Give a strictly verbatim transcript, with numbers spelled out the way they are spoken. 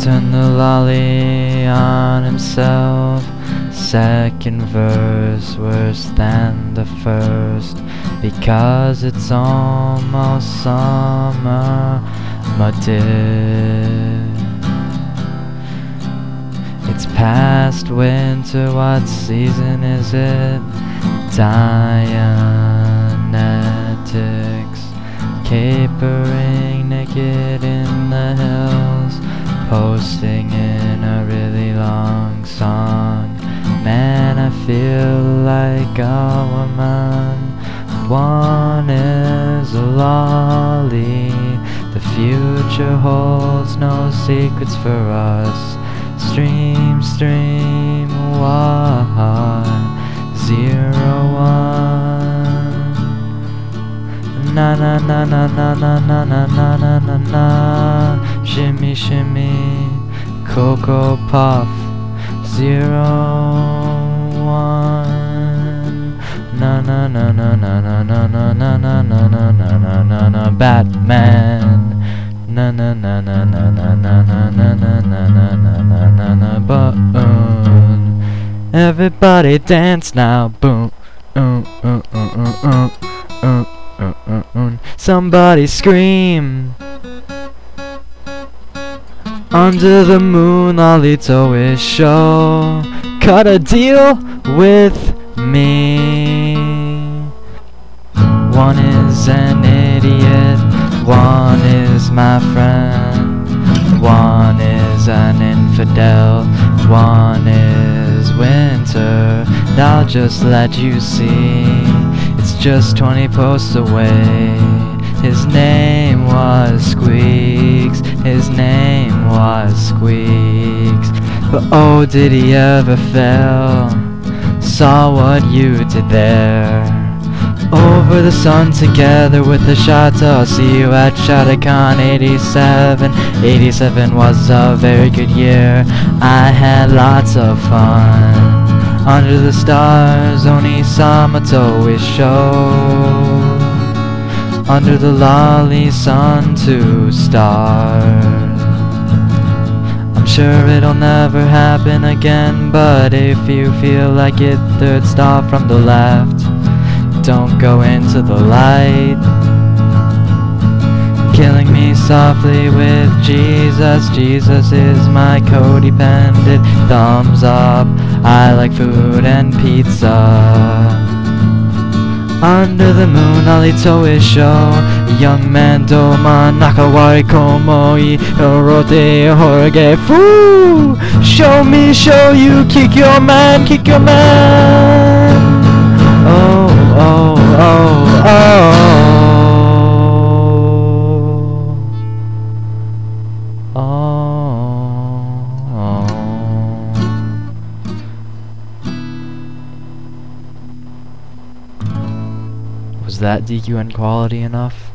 Turn the lolly on himself. Second verse worse than the first, because it's almost summer, my dear. It's past winter, what season is it? Dianetics, capering naked in the hills, posting in a really long song. Man, I feel like a woman. One is a lolly. The future holds no secrets for us. Stream, stream, one, zero, one. Na na na na na na na na na na na na. Shimmy, shimmy, Cocoa Puff. Zero, one. Na na na na na na na na na na na na na na na. Batman. Na na na na na na na na na na na na na na na. Boom. Everybody dance now. Boom. Uh, uh, uh, uh, uh, uh, uh, uh, uh. Somebody scream. Under the moon, Lolito is show. Cut a deal with me. One is an idiot, one is my friend, one is an infidel, one is winter. And I'll just let you see, it's just twenty posts away. His name was Squeaks, his name was Squeaks. But oh, did he ever fail? Saw what you did there. Over the sun together with the Shatta. I'll see you at ShattaCon eighty-seven. eighty-seven was a very good year. I had lots of fun. Under the stars, Onisamato is show. Under the lolly sun to start. I'm sure it'll never happen again, but if you feel like it, third stop from the left. Don't go into the light. Killing me softly with Jesus. Jesus is my codependent. Thumbs up, I like food and pizza. Under the moon, Lolito is show. Young man, doma, nakawari komoi, orote, horge, foo. Show me, show you, kick your man, kick your man. Oh, oh, oh, oh. Oh, oh. Was that D Q N quality enough?